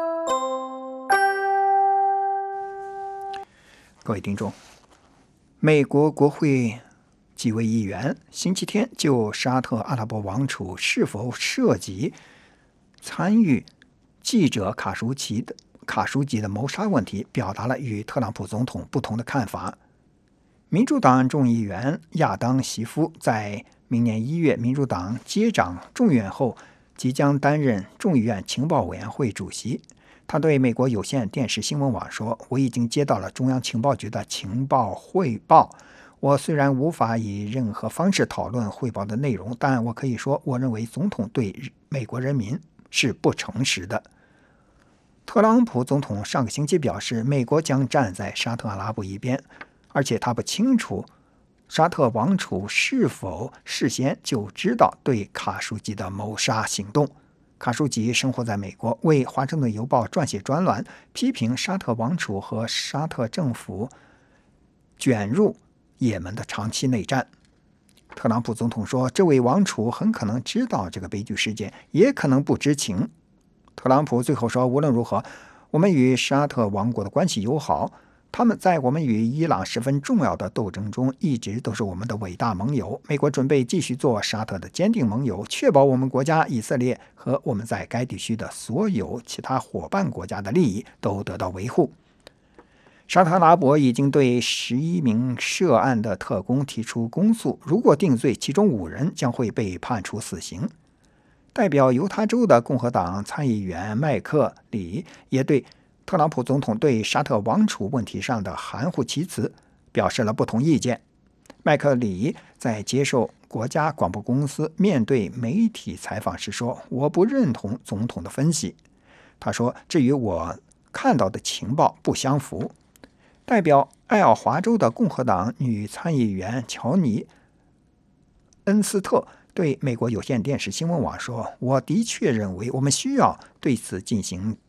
各位听众，美国国会几位议员星期天就沙特阿拉伯王储是否涉及参与记者卡舒吉的谋杀问题表达了与特朗普总统不同的看法。民主党众议员亚当·席夫在明年1月民主党接掌众议院后，即将担任众议院情报委员会主席。他对美国有线电视新闻网说：“我已经接到了中央情报局的情报汇报。我虽然无法以任何方式讨论汇报的内容，但我可以说，我认为总统对美国人民是不诚实的。”特朗普总统上个星期表示，美国将站在沙特阿拉伯一边，而且他不清楚沙特王储是否事先就知道对卡舒吉的谋杀行动。卡舒吉生活在美国，为《华盛顿邮报》撰写专栏，批评沙特王储和沙特政府卷入也门的长期内战。特朗普总统说，这位王储很可能知道这个悲剧事件，也可能不知情。特朗普最后说，无论如何，我们与沙特王国的关系友好，他们在我们与伊朗十分重要的斗争中一直都是我们的伟大盟友。美国准备继续做沙特的坚定盟友，确保我们国家以色列和我们在该地区的所有其他伙伴国家的利益都得到维护。沙特阿拉伯已经对11名涉案的特工提出公诉，如果定罪，其中5人将会被判处死刑。代表犹他州的共和党参议员麦克里也对特朗普总统对沙特王储问题上的含糊其辞表示了不同意见。麦克里在接受国家广播公司面对媒体采访时说，我不认同总统的分析。他说，这与我看到的情报不相符。代表爱奥华州的共和党女参议员乔尼·恩斯特对美国有线电视新闻网说，我的确认为我们需要对此进行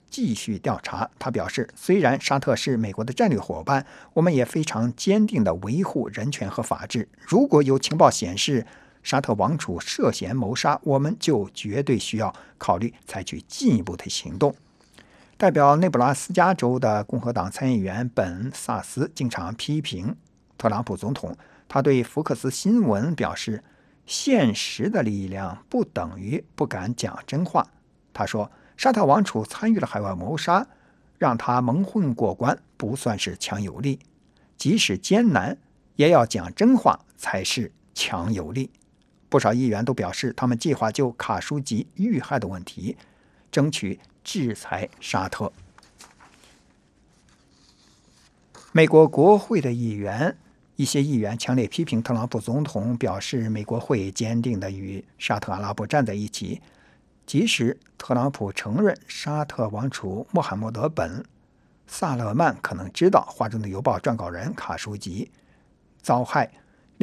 继续调查。他表示，虽然沙特是美国的战略伙伴，我们也非常坚定地维护人权和法治。如果有情报显示沙特王储涉嫌谋杀，我们就绝对需要考虑采取进一步的行动。代表内布拉斯加州的共和党参议员本·萨斯经常批评特朗普总统。他对福克斯新闻表示，现实的力量不等于不敢讲真话。他说，沙特王储参与了海外谋杀，让他蒙混过关不算是强有力，即使艰难也要讲真话才是强有力。不少议员都表示，他们计划就卡舒吉遇害的问题争取制裁沙特。美国国会的一些议员强烈批评特朗普总统，表示美国会坚定地与沙特阿拉伯站在一起，即使特朗普承认沙特王储穆罕默德本·萨勒曼可能知道华盛顿邮报撰稿人卡舒吉遭害。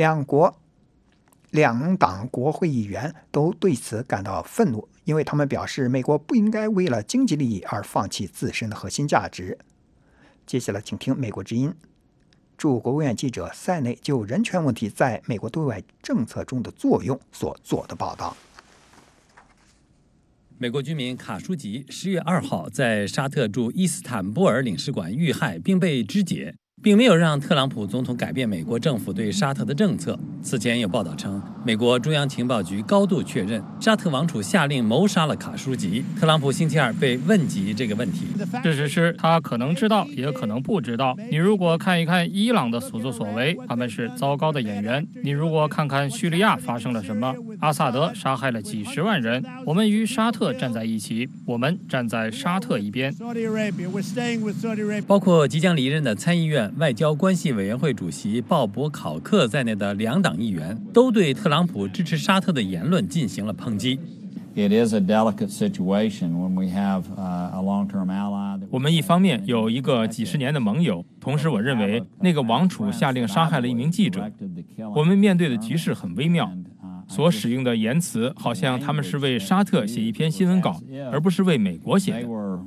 两党国会议员都对此感到愤怒，因为他们表示美国不应该为了经济利益而放弃自身的核心价值。接下来请听美国之音驻国务院记者塞内就人权问题在美国对外政策中的作用所做的报道。 美国居民卡舒吉10月2号在沙特驻伊斯坦布尔领事馆遇害并被肢解，并没有让特朗普总统改变美国政府对沙特的政策。此前有报道称，美国中央情报局高度确认沙特王储下令谋杀了卡舒吉。特朗普星期二被问及这个问题， 事实是他可能知道，也可能不知道。你如果看一看伊朗的所作所为，他们是糟糕的演员。你如果看看叙利亚发生了什么，阿萨德杀害了几十万人。我们与沙特站在一起，我们站在沙特一边。 包括即将离任的参议院外交关系委员会主席鲍勃·考克在内的两党议员都对特朗普支持沙特的言论进行了抨击。 我们一方面有一个几十年的盟友，同时我认为那个王储下令杀害了一名记者。我们面对的局势很微妙，所使用的言辞好像他们是为沙特写一篇新闻稿，而不是为美国写的。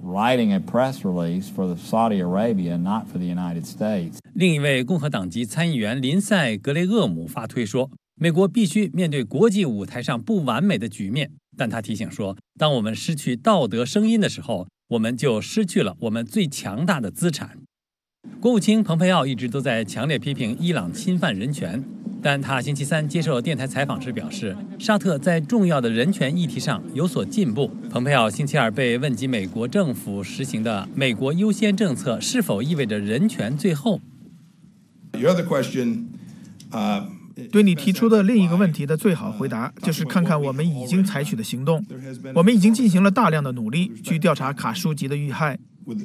另一位共和党籍参议员林赛·格雷厄姆发推说，美国必须面对国际舞台上不完美的局面，但他提醒说，当我们失去道德声音的时候，我们就失去了我们最强大的资产。国务卿蓬佩奥一直都在强烈批评伊朗侵犯人权，但他星期三接受电台采访时表示，沙特在重要的人权议题上有所进步。蓬佩奥星期二被问及美国政府实行的美国优先政策是否意味着人权最后。 对你提出的另一个问题的最好回答就是看看我们已经采取的行动。我们已经进行了大量的努力去调查卡舒吉的遇害。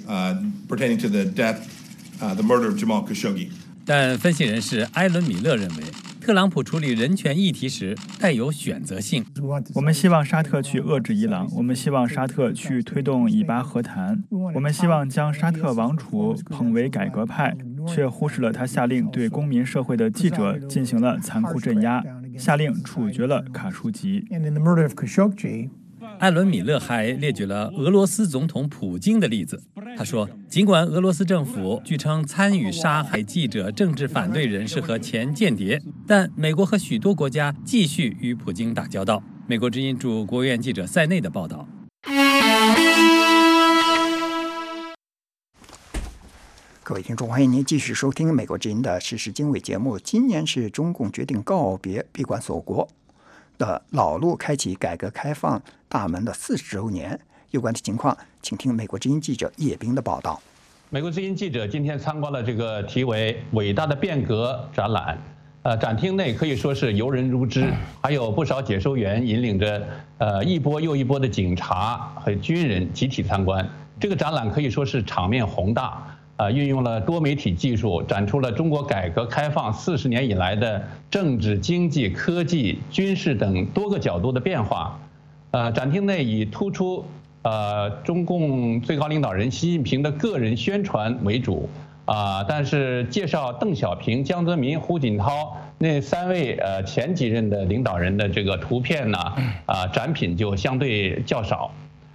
但分析人士埃伦·米勒认为，特朗普处理人权议题时带有选择性。 我们希望沙特去遏制伊朗，我们希望沙特去推动以巴和谈，我们希望将沙特王储捧为改革派，却忽视了他下令对公民社会的记者进行了残酷镇压，下令处决了卡舒吉。 艾伦·米勒还列举了俄罗斯总统普京的例子。他说，尽管俄罗斯政府据称参与杀害记者、政治反对人士和前间谍，但美国和许多国家继续与普京打交道。美国之音驻国务院记者塞内的报道。 各位听众，欢迎您继续收听美国之音的时事经纬节目。今年是中共决定告别闭关锁国的老路，开启改革开放大门的40周年。有关的情况，请听美国之音记者叶冰的报道。 美国之音记者今天参观了这个题为“伟大的变革”展览。展厅内可以说是游人如织，还有不少解说员引领着一波又一波的警察和军人集体参观。这个展览可以说是场面宏大。运用了多媒体技术，展出了中国改革开放40年以来的政治、经济、科技、军事等多个角度的变化。展厅内以突出中共最高领导人习近平的个人宣传为主，但是介绍邓小平、江泽民、胡锦涛那3位前几任的领导人的这个图片呢，展品就相对较少。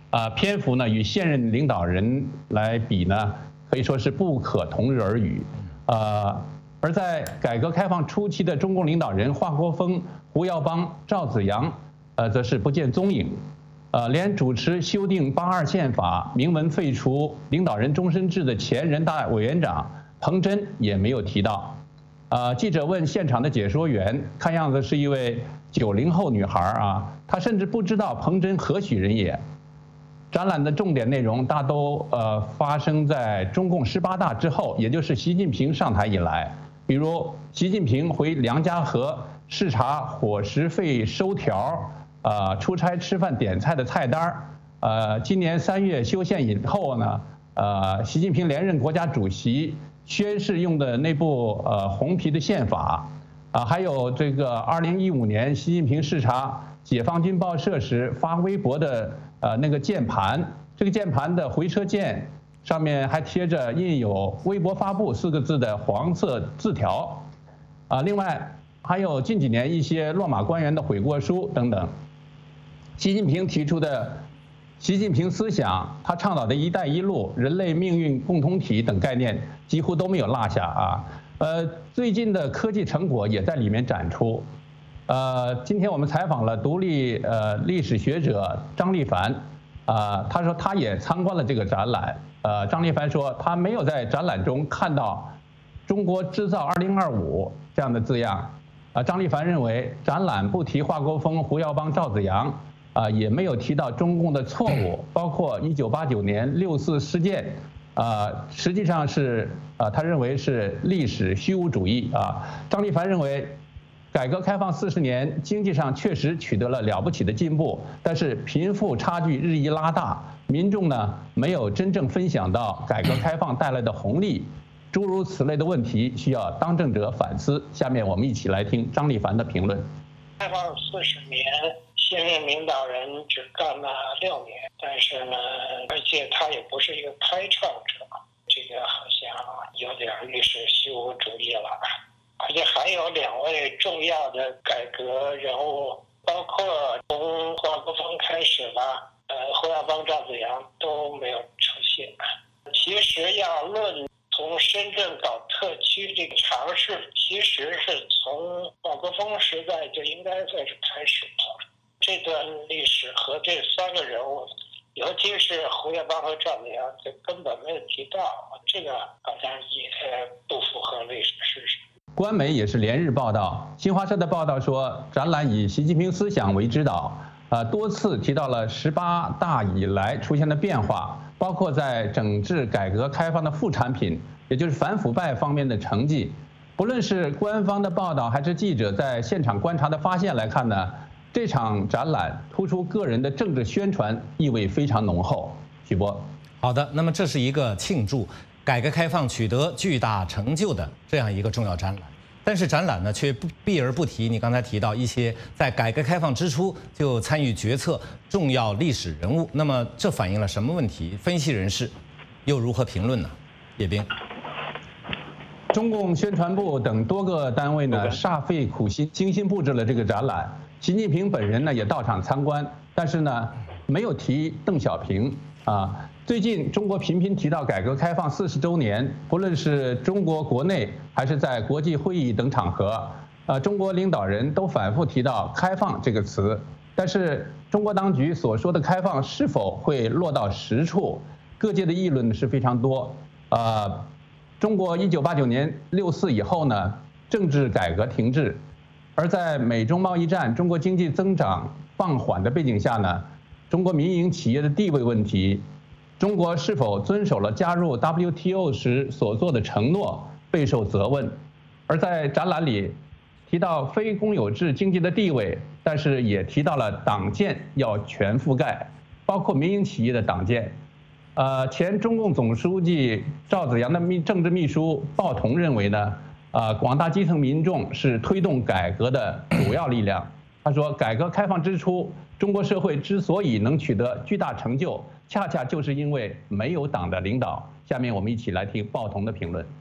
篇幅呢与现任领导人来比呢，可以说是不可同日而语。而在改革开放初期的中共领导人华国锋、胡耀邦、赵紫阳，则是不见踪影。连主持修订82宪法、明文废除领导人终身制的前人大委员长彭真也没有提到。记者问现场的解说员，看样子是一位90后女孩啊，她甚至不知道彭真何许人也。展览的重点内容大都发生在中共18大之后，也就是习近平上台以来。比如习近平回梁家河视察伙食费收条，出差吃饭点菜的菜单今年3月修宪以后呢，习近平连任国家主席宣誓用的那部红皮的宪法，还有这个2015年习近平视察解放军报社时发微博的那个键盘，这个键盘的回车键上面还贴着印有微博发布4个字的黄色字条，另外还有近几年一些落马官员的悔过书等等。习近平提出的习近平思想，他倡导的一带一路、人类命运共同体等概念几乎都没有落下啊。最近的科技成果也在里面展出。今天我们采访了独立历史学者张立凡，他说他也参观了这个展览。张立凡说他没有在展览中看到“中国制造2025”这样的字样。张立凡认为展览不提华国锋、胡耀邦、赵紫阳，也没有提到中共的错误，包括1989年6·4事件，实际上是他认为是历史虚无主义啊。张立凡认为，改革开放40年，经济上确实取得了了不起的进步，但是贫富差距日益拉大，民众呢没有真正分享到改革开放带来的红利，诸如此类的问题需要当政者反思。下面我们一起来听张立凡的评论。 开放40年，现任领导人只干了6年，但是呢，而且他也不是一个开创者，这个好像有点历史虚无主义了。而且还有2位重要的改革人物，包括从华国锋开始吧，胡耀邦、赵紫阳都没有出现。其实要论从深圳搞特区这个尝试，其实是从华国锋时代就应该算是开始的。这段历史和这3个人物，尤其是胡耀邦和赵紫阳，就根本没有提到，这个好像也不符合历史事实。 官媒也是连日报道，新华社的报道说，展览以习近平思想为指导，多次提到了18大以来出现的变化，包括在整治改革开放的副产品，也就是反腐败方面的成绩。不论是官方的报道还是记者在现场观察的发现来看呢，这场展览突出个人的政治宣传意味非常浓厚。许波， 好的，那么这是一个庆祝改革开放取得巨大成就的这样一个重要展览，但是展览呢却避而不提你刚才提到一些在改革开放之初就参与决策重要历史人物，那么这反映了什么问题？分析人士又如何评论呢？叶斌， 中共宣传部等多个单位呢煞费苦心，精心布置了这个展览。习近平本人呢也到场参观，但是呢没有提邓小平啊。最近中国频频提到改革开放40周年，不论是中国国内还是在国际会议等场合，中国领导人都反复提到开放这个词，但是中国当局所说的开放是否会落到实处，各界的议论是非常多。中国1989年6·4以后呢，政治改革停滞，而在美中贸易战、中国经济增长放缓的背景下呢，中国民营企业的地位问题，中国是否遵守了加入 WTO 时所做的承诺，备受责问。而在展览里提到非公有制经济的地位，但是也提到了党建要全覆盖，包括民营企业的党建。前中共总书记赵紫阳的政治秘书鲍彤认为呢，广大基层民众是推动改革的主要力量。他说，改革开放之初，中国社会之所以能取得巨大成就，恰恰就是因为没有党的领导。下面我们一起来听鲍彤的评论。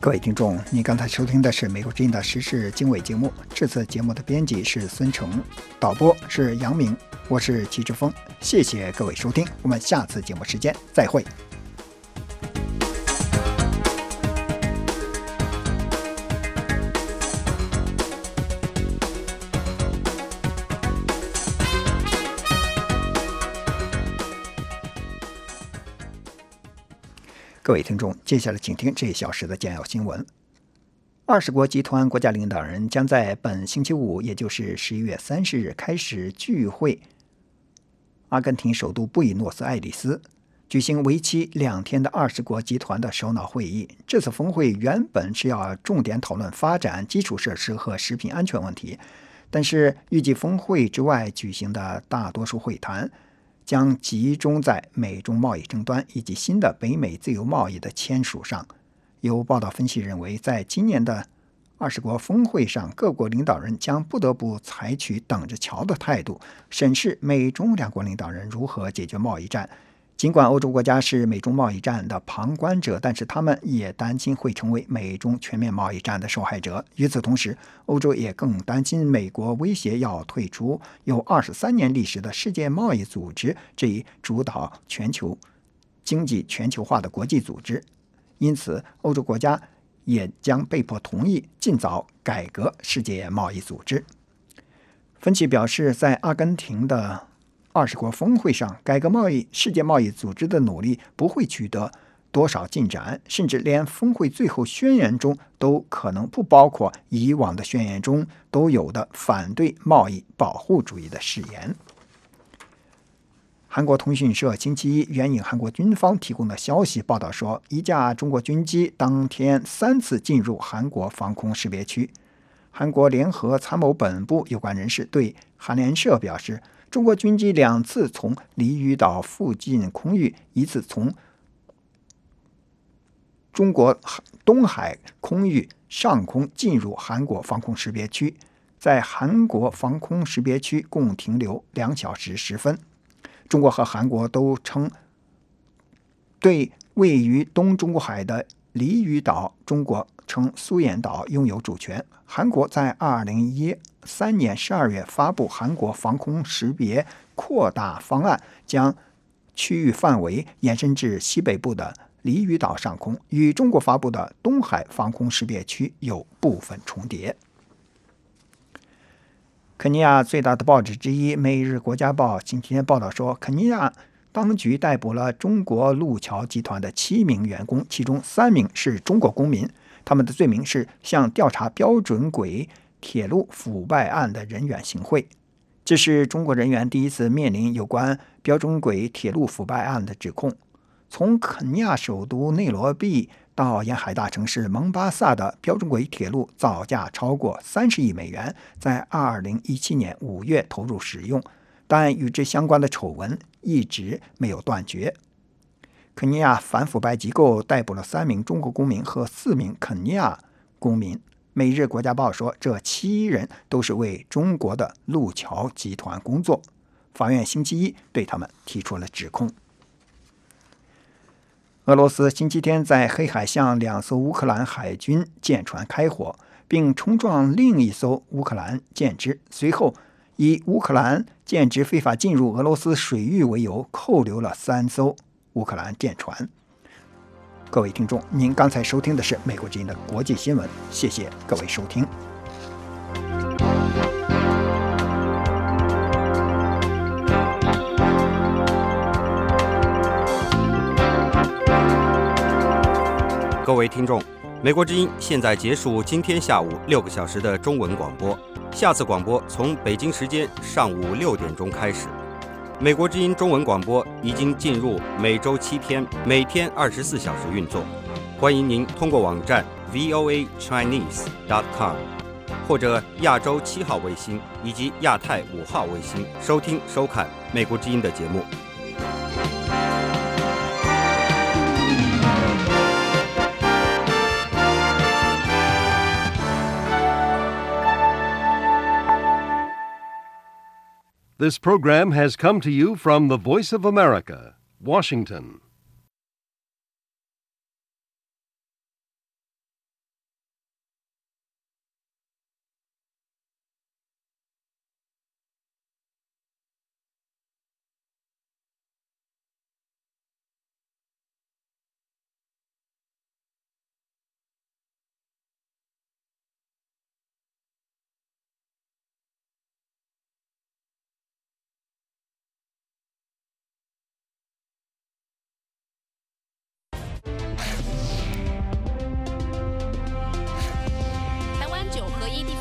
各位听众，您刚才收听的是美国之音的时事经纬节目。这次节目的编辑是孙成，导播是杨明，我是齐志峰。谢谢各位收听，我们下次节目时间再会。各位听众，接下来请听这一小时的简要新闻。20国集团国家领导人将在本星期五，也就是11月30日开始聚会阿根廷首都布宜诺斯艾利斯，举行为期2天的20国集团的首脑会议。这次峰会原本是要重点讨论发展基础设施和食品安全问题，但是预计峰会之外举行的大多数会谈将集中在美中贸易争端以及新的北美自由贸易的签署上。有报道分析认为，在今年的20国峰会上，各国领导人将不得不采取等着瞧的态度，审视美中两国领导人如何解决贸易战。尽管欧洲国家是美中贸易战的旁观者，但是他们也担心会成为美中全面贸易战的受害者。与此同时，欧洲也更担心美国威胁要退出有23年历史的世界贸易组织这一主导全球经济全球化的国际组织。因此，欧洲国家也将被迫同意尽早改革世界贸易组织。分析表示，在阿根廷的20国峰会上，改革世界贸易组织的努力不会取得多少进展，甚至连峰会最后宣言中都可能不包括以往的宣言中都有的反对贸易保护主义的誓言。韩国通讯社星期一援引韩国军方提供的消息报道说，一架中国军机当天3次进入韩国防空识别区。韩国联合参谋本部有关人士对韩联社表示，中国军机2次从鲤鱼岛附近空域，一次从中国东海空域上空进入韩国防空识别区，在韩国防空识别区共停留2小时10分。中国和韩国都称对位于东中国海的鲤鱼岛，中国称苏岩岛拥有主权。韩国在2013年12月发布韩国防空识别扩大方案，将区域范围延伸至西北部的鲤鱼岛上空，与中国发布的东海防空识别区有部分重叠。肯尼亚最大的报纸之一《每日国家报》星期天报道说，肯尼亚当局逮捕了中国路桥集团的7名员工，其中3名是中国公民。他们的罪名是向调查标准轨铁路腐败案的人员行贿。这是中国人员第一次面临有关标准轨铁路腐败案的指控。从肯尼亚首都内罗毕到沿海大城市蒙巴萨的标准轨铁路造价超过30亿美元，在2017年5月投入使用，但与之相关的丑闻一直没有断绝。肯尼亚反腐败机构逮捕了3名中国公民和4名肯尼亚公民。每日国家报说，这7人都是为中国的路桥集团工作。法院星期一对他们提出了指控。俄罗斯星期天在黑海向2艘乌克兰海军舰船开火，并冲撞另一艘乌克兰舰只，随后以乌克兰舰只非法进入俄罗斯水域为由，扣留了3艘乌克兰舰船。各位听众，您刚才收听的是美国之音的国际新闻，谢谢各位收听。 各位听众，美国之音现在结束今天下午6个小时的中文广播，下次广播从北京时间上午6点钟开始。美国之音中文广播已经进入每周7天，每天24小时运作。欢迎您通过网站 voachinese.com 或者亚洲7号卫星以及亚太5号卫星收听收看美国之音的节目。 This program has come to you from the Voice of America, Washington.